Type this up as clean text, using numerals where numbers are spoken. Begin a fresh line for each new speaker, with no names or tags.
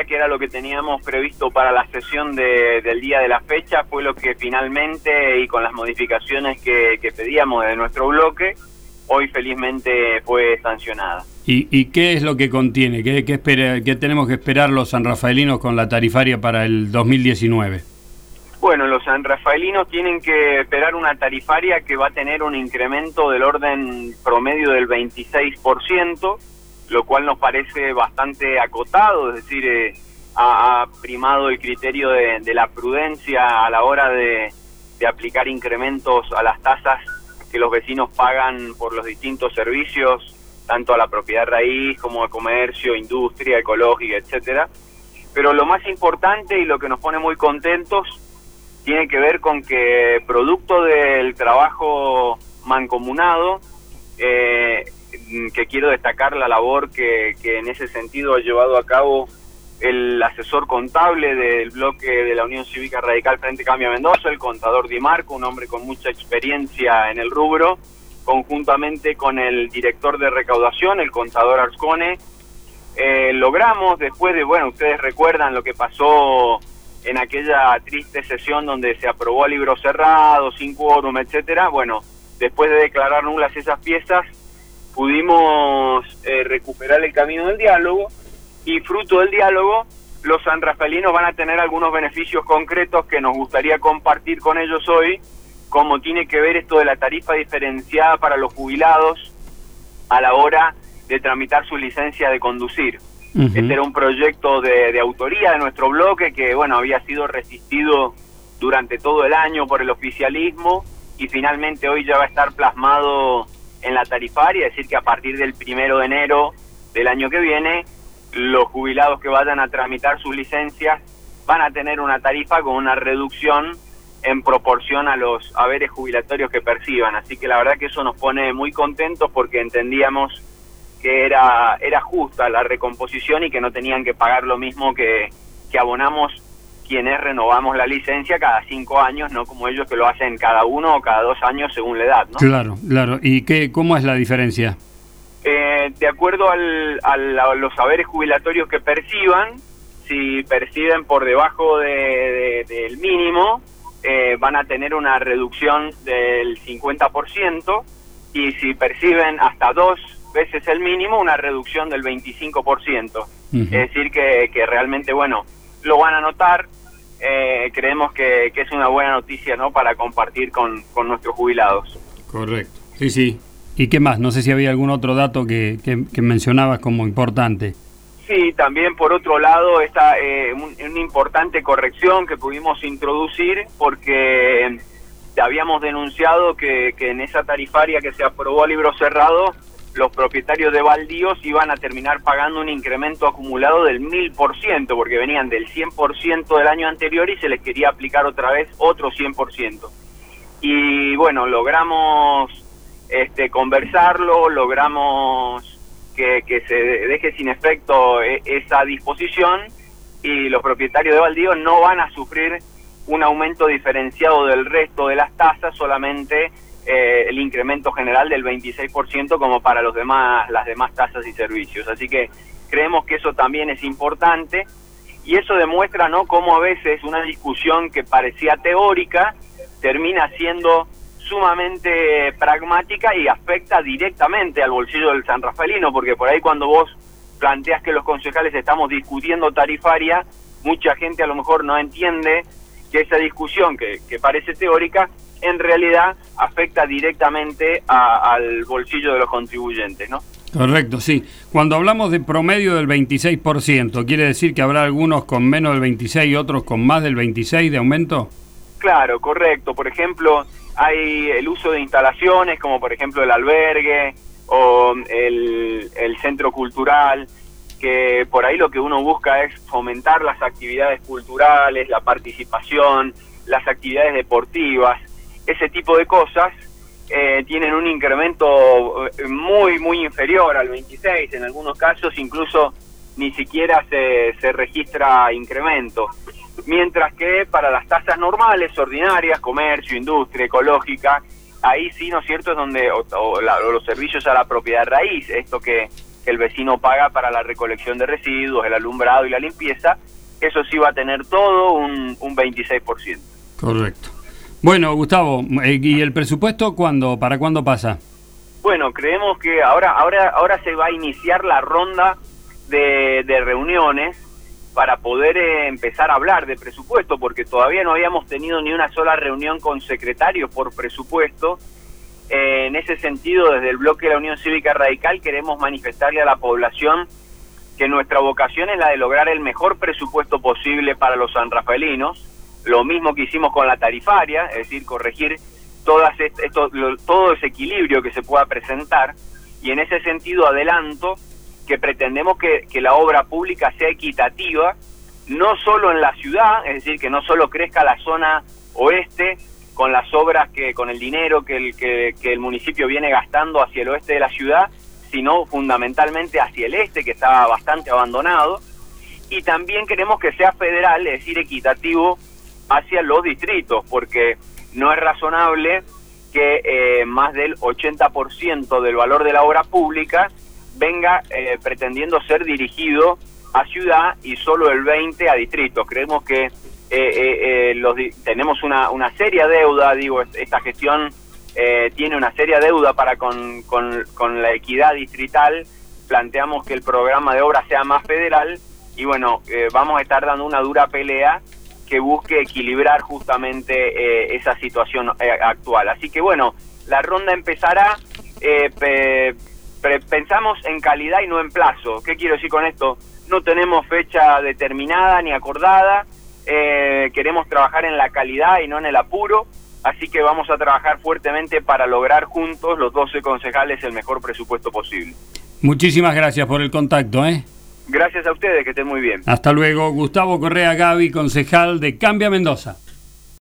tarifaria, que era lo que teníamos previsto para la sesión del día de la fecha, fue lo que finalmente, y con las modificaciones que pedíamos de nuestro bloque, hoy felizmente fue sancionada.
¿Y qué es lo que contiene? ¿Qué tenemos que esperar los sanrafaelinos con la tarifaria para el 2019?
Bueno, los sanrafaelinos tienen que esperar una tarifaria que va a tener un incremento del orden promedio del 26%, lo cual nos parece bastante acotado, es decir, ha primado el criterio de la prudencia a la hora de aplicar incrementos a las tasas que los vecinos pagan por los distintos servicios, tanto a la propiedad raíz como a comercio, industria, ecológica, etcétera. Pero lo más importante y lo que nos pone muy contentos tiene que ver con que, producto del trabajo mancomunado, que quiero destacar la labor que en ese sentido ha llevado a cabo el asesor contable del bloque de la Unión Cívica Radical Frente Cambio Mendoza, el contador Di Marco, un hombre con mucha experiencia en el rubro, conjuntamente con el director de recaudación, el contador Arscone. Logramos, después de, ustedes recuerdan lo que pasó en aquella triste sesión donde se aprobó a libro cerrado, sin quórum, etcétera. Después de declarar nulas esas piezas, pudimos recuperar el camino del diálogo, y fruto del diálogo, los sanrafaelinos van a tener algunos beneficios concretos que nos gustaría compartir con ellos hoy, como tiene que ver esto de la tarifa diferenciada para los jubilados a la hora de tramitar su licencia de conducir. Uh-huh. Este era un proyecto de autoría de nuestro bloque que, había sido resistido durante todo el año por el oficialismo, y finalmente hoy ya va a estar plasmado en la tarifaria, es decir, que a partir del 1 de enero del año que viene, los jubilados que vayan a tramitar sus licencias van a tener una tarifa con una reducción en proporción a los haberes jubilatorios que perciban. Así que la verdad que eso nos pone muy contentos, porque entendíamos que era justa la recomposición y que no tenían que pagar lo mismo que abonamos quienes renovamos la licencia cada 5 años, no como ellos que lo hacen cada 1 o cada 2 años según la edad, ¿no?
Claro. ¿Y cómo es la diferencia?
De acuerdo a los haberes jubilatorios que perciban, si perciben por debajo del mínimo, van a tener una reducción del 50%, y si perciben hasta 2 veces el mínimo, una reducción del 25%. Uh-huh. Es decir, que realmente, lo van a notar. Creemos que es una buena noticia, ¿no?, para compartir con nuestros jubilados. Correcto.
Sí. ¿Y qué más? No sé si había algún otro dato que mencionabas como importante.
Sí, también por otro lado está una importante corrección que pudimos introducir, porque habíamos denunciado que en esa tarifaria que se aprobó a libro cerrado, los propietarios de baldíos iban a terminar pagando un incremento acumulado del 1000%, porque venían del 100% del año anterior y se les quería aplicar otra vez otro 100%. Y logramos conversarlo, logramos que se deje sin efecto esa disposición, y los propietarios de baldíos no van a sufrir un aumento diferenciado del resto de las tasas, solamente el incremento general del 26% como para las demás tasas y servicios. Así que creemos que eso también es importante, y eso demuestra, ¿no?, cómo a veces una discusión que parecía teórica termina siendo sumamente pragmática y afecta directamente al bolsillo del sanrafaelino, porque por ahí cuando vos planteas que los concejales estamos discutiendo tarifaria, mucha gente a lo mejor no entiende que esa discusión que parece teórica en realidad afecta directamente al bolsillo de los contribuyentes, ¿no?
Correcto, sí. Cuando hablamos de promedio del 26%, ¿quiere decir que habrá algunos con menos del 26% y otros con más del 26% de aumento?
Claro, correcto. Por ejemplo, hay el uso de instalaciones como por ejemplo el albergue o el centro cultural, que por ahí lo que uno busca es fomentar las actividades culturales, la participación, las actividades deportivas. Ese tipo de cosas tienen un incremento muy inferior al 26%, en algunos casos incluso ni siquiera se registra incremento. Mientras que para las tasas normales, ordinarias, comercio, industria, ecológica, ahí sí, ¿no es cierto?, es donde los servicios a la propiedad raíz, esto que que el vecino paga para la recolección de residuos, el alumbrado y la limpieza. Eso sí va a tener todo un 26%.
Correcto. Bueno, Gustavo, ¿y el presupuesto para cuándo pasa?
Bueno, creemos que ahora se va a iniciar la ronda de reuniones para poder empezar a hablar de presupuesto, porque todavía no habíamos tenido ni una sola reunión con secretarios por presupuesto. En ese sentido, desde el bloque de la Unión Cívica Radical queremos manifestarle a la población que nuestra vocación es la de lograr el mejor presupuesto posible para los sanrafaelinos, lo mismo que hicimos con la tarifaria, es decir, corregir todo ese equilibrio que se pueda presentar, y en ese sentido adelanto que pretendemos que la obra pública sea equitativa, no solo en la ciudad, es decir, que no solo crezca la zona oeste con las obras, con el dinero que el municipio viene gastando hacia el oeste de la ciudad, sino fundamentalmente hacia el este, que está bastante abandonado, y también queremos que sea federal, es decir, equitativo hacia los distritos, porque no es razonable que más del 80% del valor de la obra pública venga pretendiendo ser dirigido a ciudad y solo el 20% a distritos. Creemos que tenemos una seria deuda, esta gestión tiene una seria deuda para con la equidad distrital. Planteamos que el programa de obra sea más federal y bueno, vamos a estar dando una dura pelea que busque equilibrar justamente esa situación actual. Así que bueno, la ronda empezará, pensamos en calidad y no en plazo. ¿Qué quiero decir con esto? No tenemos fecha determinada ni acordada, queremos trabajar en la calidad y no en el apuro, así que vamos a trabajar fuertemente para lograr juntos, los 12 concejales, el mejor presupuesto posible.
Muchísimas gracias por el contacto,
Gracias a ustedes, que estén muy bien.
Hasta luego. Gustavo Correa Gavi, concejal de Cambia Mendoza.